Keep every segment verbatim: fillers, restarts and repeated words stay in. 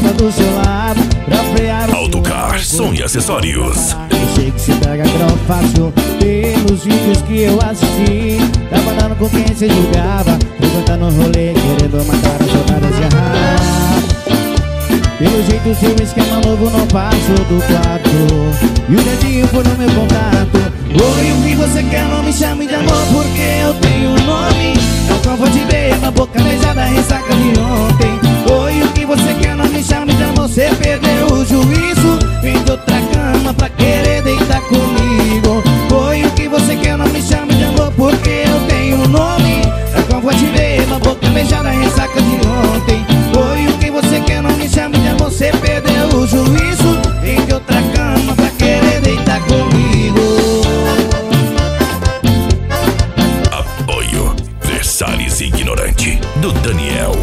tava do seu lado pra frear o Autocar, som e acessórios. Eu sei que você pega grau fácil pelos vídeos que eu assisti. Tava dando com quem você julgava, frequentando o rolê, querendo matar as soldadas de arrasto. Pelo jeito seu esquema novo não passou do quarto, e o dedinho foi no meu contato. Oi, o que você quer? Não me chame de amor, porque eu tenho um nome. Não confunde bem, uma boca beijada, ressaca de ontem. Oi, o que você quer? Não me chame de amor, você perdeu o juízo. Vem de outra cama pra querer deitar comigo. Oi, o que você quer? Não me chame de amor, porque eu tenho um nome. Não confunde bem, uma boca beijada, ressaca de ontem. Oi, o que você quer? Não me chame de amor, você perdeu o juízo. Vem de outra cama pra querer deitar comigo. Apoio Versalhes Ignorante, do Daniel.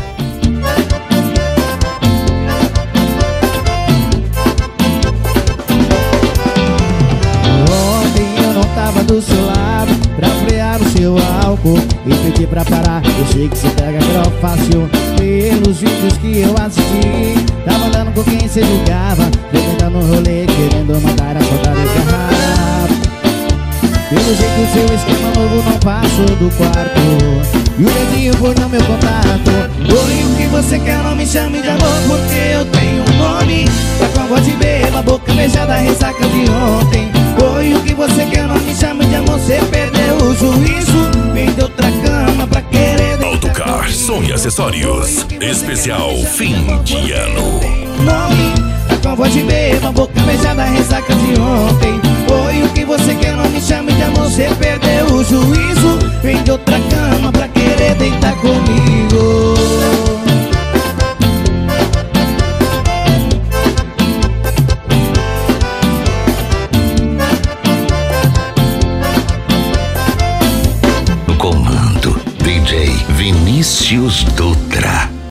Ontem eu não tava do seu lado pra frear o seu álcool e pedir pra parar. Eu sei que você pega grau fácil pelos vídeos que eu assisti. Tava andando com quem você julgava, frequentando no rolê, querendo matar a saudade de arrasto. Pelo jeito o seu esquema novo não passou do quarto, e o dedinho foi no meu contato. Oi, o que você quer? Não me chame de amor, porque eu tenho um nome. Tá com a voz de beba, boca beijada, ressaca de ontem. Oi, o que você quer? Não me chame de amor, você perdeu o juízo. Vem de outra cama pra querer. Autocar, som e acessórios. Especial fim de ano. Nome, tá com a voz de beba, boca beijada, ressaca de ontem. Oi, o que você quer? Não me chame de amor, você perdeu o juízo. Vem de outra cama pra querer deitar comigo. Comando D J Vinícius Dutra.